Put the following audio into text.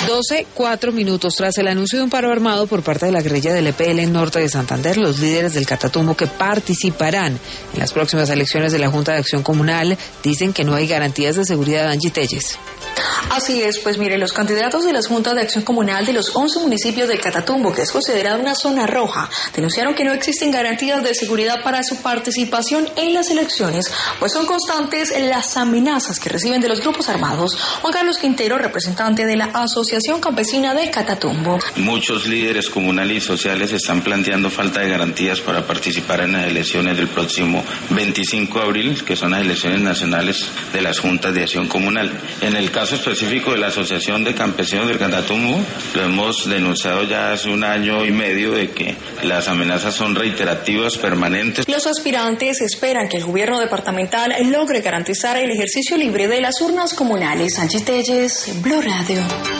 12:04 tras el anuncio de un paro armado por parte de la guerrilla del EPL en norte de Santander, los líderes del Catatumbo que participarán en las próximas elecciones de la Junta de Acción Comunal dicen que no hay garantías de seguridad. Angie Telles. Así es, pues mire, los candidatos de las Juntas de Acción Comunal de los 11 municipios del Catatumbo, que es considerada una zona roja, denunciaron que no existen garantías de seguridad para su participación en las elecciones, pues son constantes las amenazas que reciben de los grupos armados. Juan Carlos Quintero, representante de la Asociación Campesina del Catatumbo. Muchos líderes comunales y sociales están planteando falta de garantías para participar en las elecciones del próximo 25 de abril, que son las elecciones nacionales de las Juntas de Acción Comunal. En el caso específico de la Asociación de Campesinos del Catatumbo, lo hemos denunciado ya hace 1 año y medio de que las amenazas son reiterativas, permanentes. Los aspirantes esperan que el gobierno departamental logre garantizar el ejercicio libre de las urnas comunales. Angie Telles, Blue Radio.